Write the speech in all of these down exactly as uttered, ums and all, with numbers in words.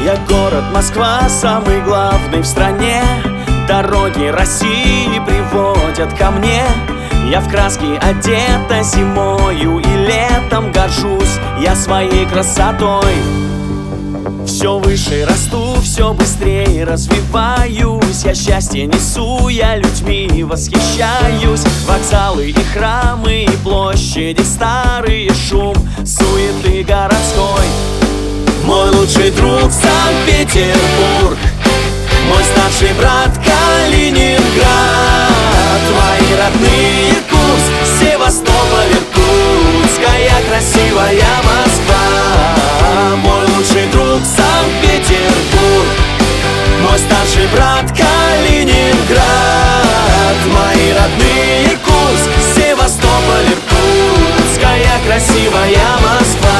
Я город Москва, самый главный в стране. Дороги России приводят ко мне. Я в краски одета зимою и летом. Горжусь я своей красотой. Все выше расту, все быстрее развиваюсь. Я счастье несу, я людьми восхищаюсь. Вокзалы и храмы, и площади старые, шум суеты городской. Мой лучший друг Санкт-Петербург, мой старший брат Калининград, мои родные Курск, Севастополь, Иркутская красивая Москва. Мой лучший друг Санкт-Петербург, мой старший брат Калининград, мои родные Курск, Севастополь, Иркутская красивая Москва.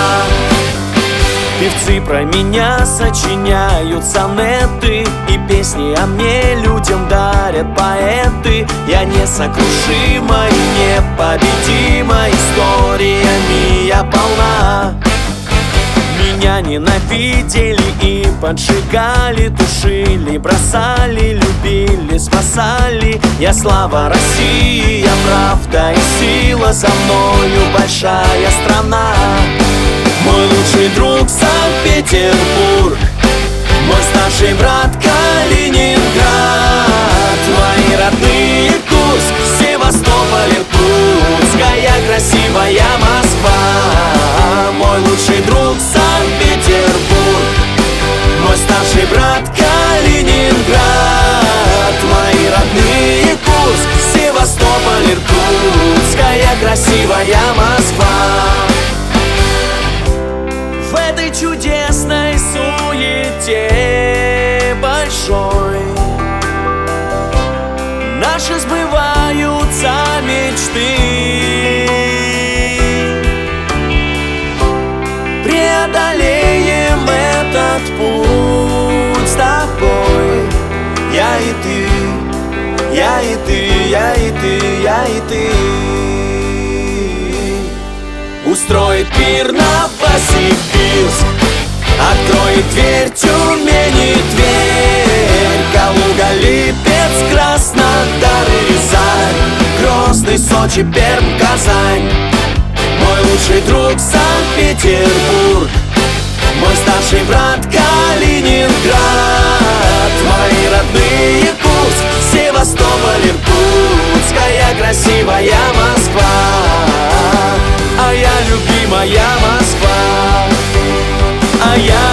Певцы про меня сочиняют сонеты, и песни о мне людям дарят поэты. Я несокрушима и непобедима, историями я полна. Меня ненавидели и поджигали, тушили, бросали, любили, спасали. Я слава России, я правда и сила, за мною большая страна. Мой лучший друг Санкт-Петербург, мой старший брат Калининград, мои родные Курск, Севастополь, Иркутская красивая Москва. Мой лучший друг Санкт-Петербург, мой старший брат Калининград, мои родные Курск, Севастополь, Иркутская красивая Москва. В этой чудесной суете большой наши сбываются мечты. Преодолеем этот путь с тобой. Я и ты, я и ты, я и ты, я и ты. Устроит пир Новосибирск, откроет дверь Тюмени, Тверь, Калуга, Липецк, Краснодар и Рязань, Грозный, Сочи, Пермь, Казань. Мой лучший друг Санкт-Петербург, мой старший брат Калининград, мои родные Курск, Севастополь, Иркутская красивая Москва. А я любимая Москва, а я